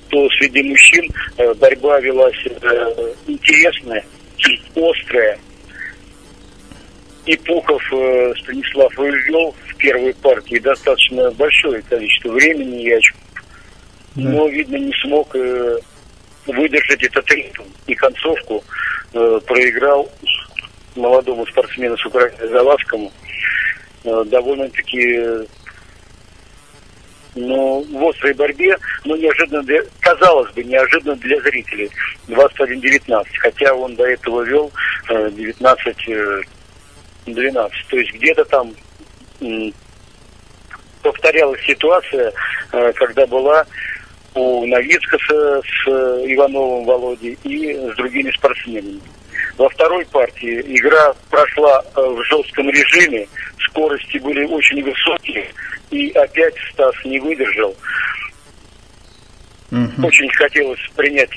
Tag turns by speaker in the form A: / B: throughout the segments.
A: то среди мужчин борьба велась интересная, острая. И Пухов Станислав вывел в первой партии достаточно большое количество времени и очков. Но, видно, не смог выдержать этот ритм. И концовку проиграл молодому спортсмену с Украины Завадскому довольно-таки в острой борьбе, но неожиданно, казалось бы, неожиданно для зрителей. 21-19, хотя он до этого вел 19-12. То есть где-то там повторялась ситуация, когда была у Новицкаса с Ивановым Володей и с другими спортсменами. Во второй партии игра прошла в жестком режиме, скорости были очень высокие, и опять Стас не выдержал. Очень хотелось принять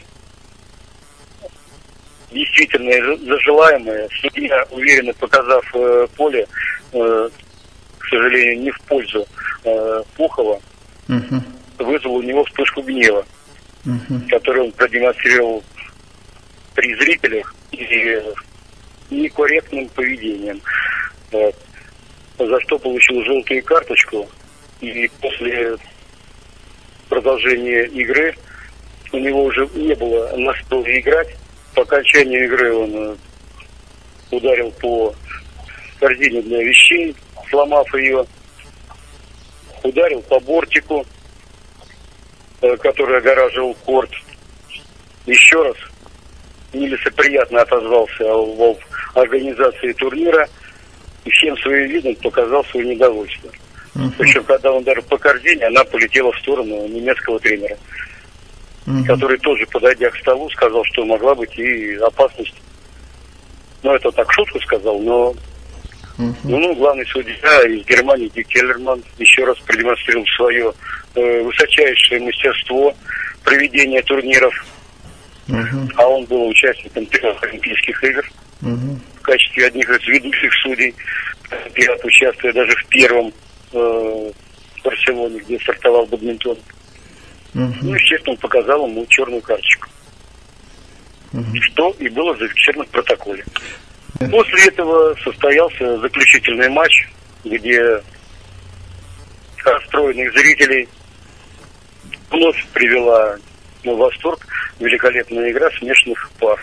A: действительно за желаемое. Судья, уверенно показав поле, к сожалению, не в пользу Пухова, вызвал у него вспышку гнева, которую он продемонстрировал при зрителях и некорректным поведением, за что получил желтую карточку. И после продолжения игры у него уже не было настроя играть. По окончанию игры он ударил по корзине для вещей, сломав ее, ударил по бортику, который огораживал корт. Еще раз нелицеприятно отозвался об организации турнира и всем своим видом показал свое недовольство. Причем, когда он ударил по корзине, она полетела в сторону немецкого тренера, который тоже, подойдя к столу, сказал, что могла быть и опасность. Ну, это так шутку сказал, но главный судья из Германии Дик Келлерман еще раз продемонстрировал свое высочайшее мастерство проведения турниров. А он был участником первых Олимпийских игр в качестве одних из ведущих судей, участвуя даже в первом в Барселоне, где стартовал бадминтон. Естественно, он показал ему черную карточку, что и было зафиксировано в протоколе. После этого состоялся заключительный матч, где расстроенных зрителей вновь привела в восторг великолепная игра смешанных пар.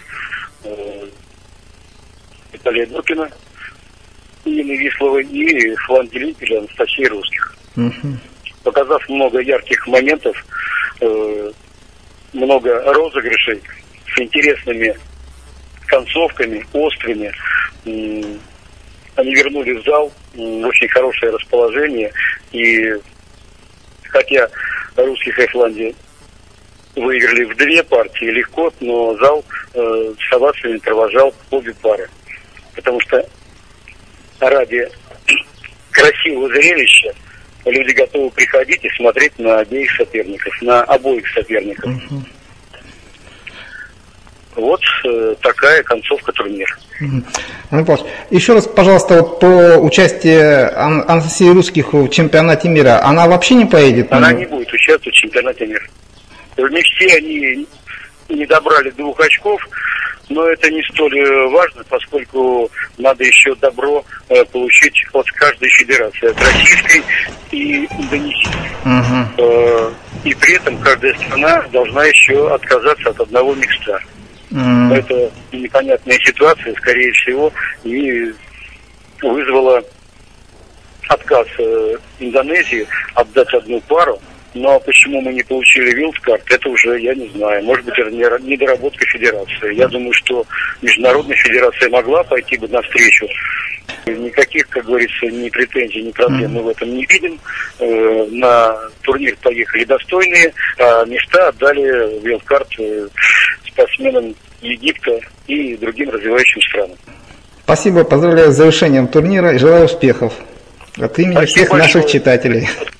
A: Виталия Докина, Нины Висловой и Фланделипеля Анастасии Русских. Показав много ярких моментов, много розыгрышей с интересными концовками, острыми, они вернули в зал в очень хорошее расположение. И хотя русских и Исландии выиграли в 2 партии легко, но зал с овациями провожал обе пары. Потому что ради красивого зрелища люди готовы приходить и смотреть на обеих соперников, на обоих соперников. Вот такая концовка турнира.
B: Еще раз, пожалуйста, вот по участию Анастасии Русских в чемпионате мира, она вообще не поедет?
A: Она не будет участвовать в чемпионате мира. Не все они не добрали 2 очков, но это не столь важно, поскольку надо еще добро получить от каждой федерации, от российской и индонезийской. И при этом каждая страна должна еще отказаться от одного микста. Это непонятная ситуация, скорее всего, и вызвала отказ Индонезии отдать одну пару. Но почему мы не получили вилдкарт, это уже я не знаю. Может быть, это недоработка федерации. Я думаю, что международная федерация могла пойти бы навстречу. Никаких, как говорится, ни претензий, ни проблем мы в этом не видим. На турнир поехали достойные, а места отдали вилдкарт спортсменам Египта и другим развивающим странам.
B: Спасибо, поздравляю с завершением турнира и желаю успехов от имени всех наших читателей.